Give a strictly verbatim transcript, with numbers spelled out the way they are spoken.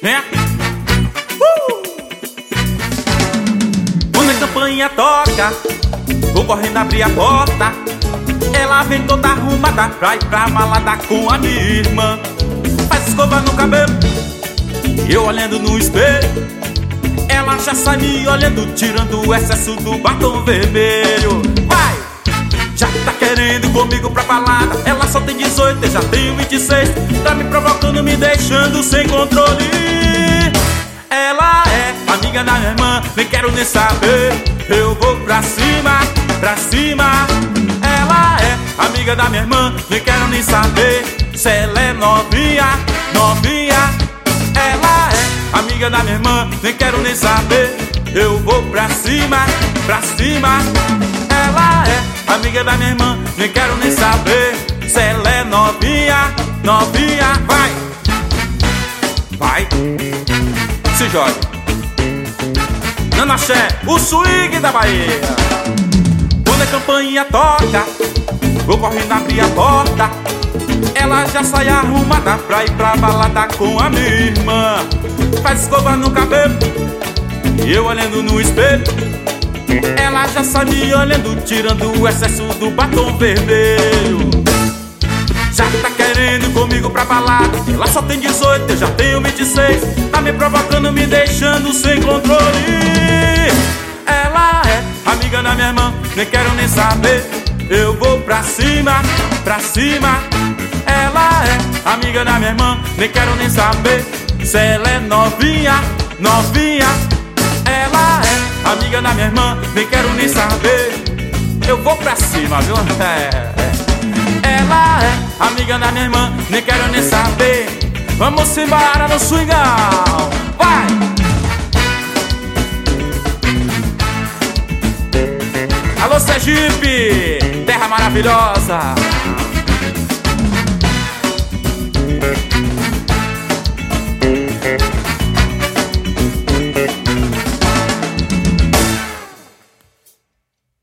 É. Uh! Quando a campainha toca, vou correndo abrir a porta. Ela vem toda arrumada pra ir pra balada com a minha irmã. Faz escova no cabelo e eu olhando no espelho. Ela já sai me olhando, tirando o excesso do batom vermelho. Vai! Já tá querendo comigo pra balada. Ela só tem dezoito, eu já tenho vinte e seis. Tá me provocando, me deixando sem controle. Ela é amiga da minha irmã, nem quero nem saber. Eu vou pra cima, pra cima. Ela é amiga da minha irmã, nem quero nem saber se ela é novinha, novinha. Ela é amiga da minha irmã, nem quero nem saber. Eu vou pra cima, pra cima. Ela é amiga da minha irmã, nem quero nem saber se ela é novinha, novinha. Vai, vai, se joga. Nana Xé, o swing da Bahia. Quando a campainha toca, vou correndo abrir a porta. Ela já sai arrumada pra ir pra balada com a minha irmã. Faz escova no cabelo e eu olhando no espelho. Ela já sai me olhando, tirando o excesso do batom vermelho. Já tá querendo comigo pra balada. Ela só tem dezoito, eu já tenho vinte e seis. Tá me provocando, me deixando sem controle. Ela é amiga da minha irmã, nem quero nem saber. Eu vou pra cima, pra cima. Ela é amiga da minha irmã, nem quero nem saber se ela é novinha, novinha. Ela é amiga da minha irmã, nem quero nem saber. Eu vou pra cima, viu? É, é. Ela é amiga da minha irmã, nem quero nem saber. Vamos embora no swingão. Vai! Alô Sergipe, terra maravilhosa.